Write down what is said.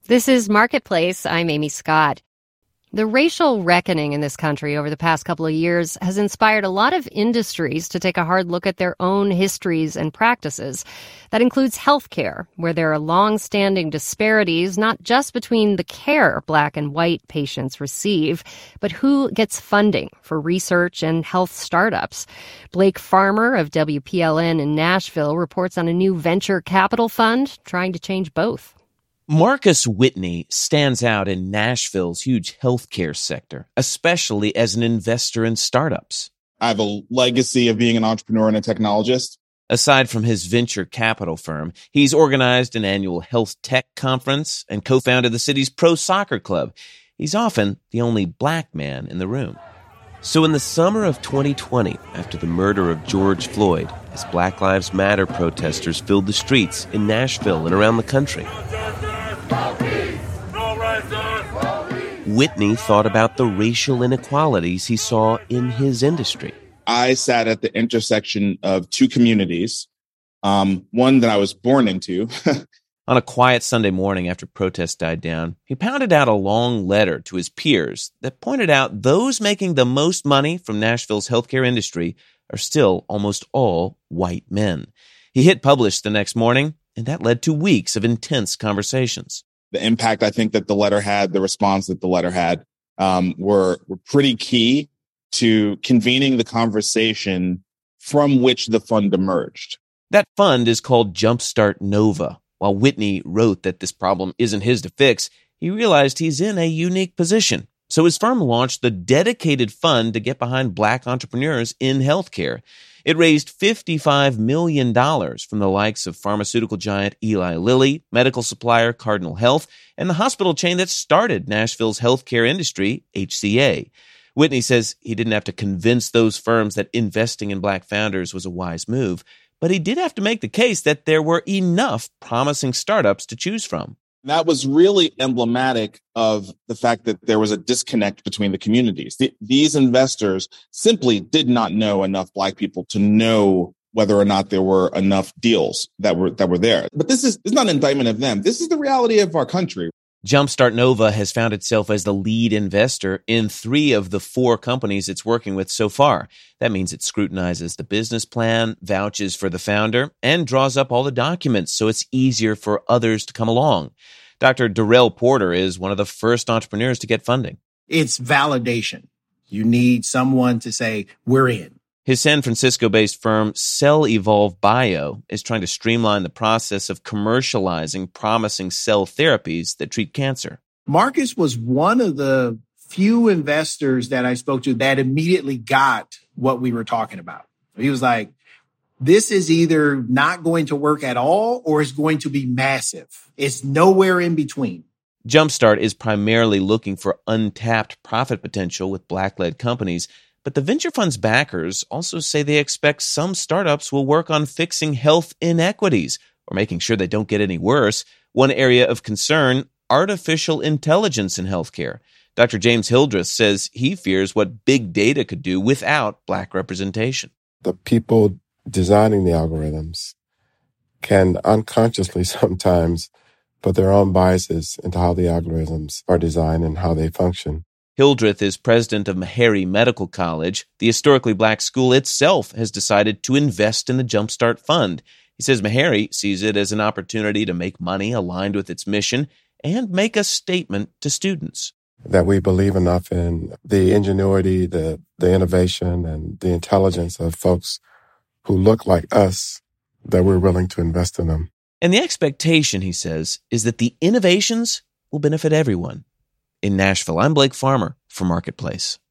This is Marketplace. I'm Amy Scott. The racial reckoning in this country over the past couple of years has inspired a lot of industries to take a hard look at their own histories and practices. That includes healthcare, where there are long-standing disparities not just between the care Black and white patients receive, but who gets funding for research and health startups. Blake Farmer of WPLN in Nashville reports on a new venture capital fund trying to change both. Marcus Whitney stands out in Nashville's huge healthcare sector, especially as an investor in startups. I have a legacy of being an entrepreneur and a technologist. Aside from his venture capital firm, he's organized an annual health tech conference and co-founded the city's pro soccer club. He's often the only Black man in the room. So in the summer of 2020, after the murder of George Floyd, as Black Lives Matter protesters filled the streets in Nashville and around the country, Whitney thought about the racial inequalities he saw in his industry. I sat at the intersection of two communities, one that I was born into. On a quiet Sunday morning after protests died down, he pounded out a long letter to his peers that pointed out those making the most money from Nashville's healthcare industry are still almost all white men. He hit publish the next morning, and that led to weeks of intense conversations. The impact I think that the letter had, the response that the letter had, were pretty key to convening the conversation from which the fund emerged. That fund is called Jumpstart Nova. While Whitney wrote that this problem isn't his to fix, he realized he's in a unique position. So his firm launched the dedicated fund to get behind Black entrepreneurs in healthcare. It raised $55 million from the likes of pharmaceutical giant Eli Lilly, medical supplier Cardinal Health, and the hospital chain that started Nashville's healthcare industry, HCA. Whitney says he didn't have to convince those firms that investing in Black founders was a wise move, but he did have to make the case that there were enough promising startups to choose from. That was really emblematic of the fact that there was a disconnect between the communities. These investors simply did not know enough Black people to know whether or not there were enough deals that were there. But this is not an indictment of them. This is the reality of our country. Jumpstart Nova has found itself as the lead investor in 3 of the 4 companies it's working with so far. That means it scrutinizes the business plan, vouches for the founder, and draws up all the documents so it's easier for others to come along. Dr. Darrell Porter is one of the first entrepreneurs to get funding. It's validation. You need someone to say, we're in. His San Francisco-based firm Cell Evolve Bio is trying to streamline the process of commercializing promising cell therapies that treat cancer. Marcus was one of the few investors that I spoke to that immediately got what we were talking about. He was like, this is either not going to work at all or it's going to be massive. It's nowhere in between. Jumpstart is primarily looking for untapped profit potential with Black-led companies, but the venture fund's backers also say they expect some startups will work on fixing health inequities or making sure they don't get any worse. One area of concern, artificial intelligence in healthcare. Dr. James Hildreth says he fears what big data could do without Black representation. The people designing the algorithms can unconsciously sometimes put their own biases into how the algorithms are designed and how they function. Hildreth is president of Meharry Medical College. The historically Black school itself has decided to invest in the Jumpstart Fund. He says Meharry sees it as an opportunity to make money aligned with its mission and make a statement to students. That we believe enough in the ingenuity, the innovation, and the intelligence of folks who look like us, that we're willing to invest in them. And the expectation, he says, is that the innovations will benefit everyone. In Nashville, I'm Blake Farmer for Marketplace.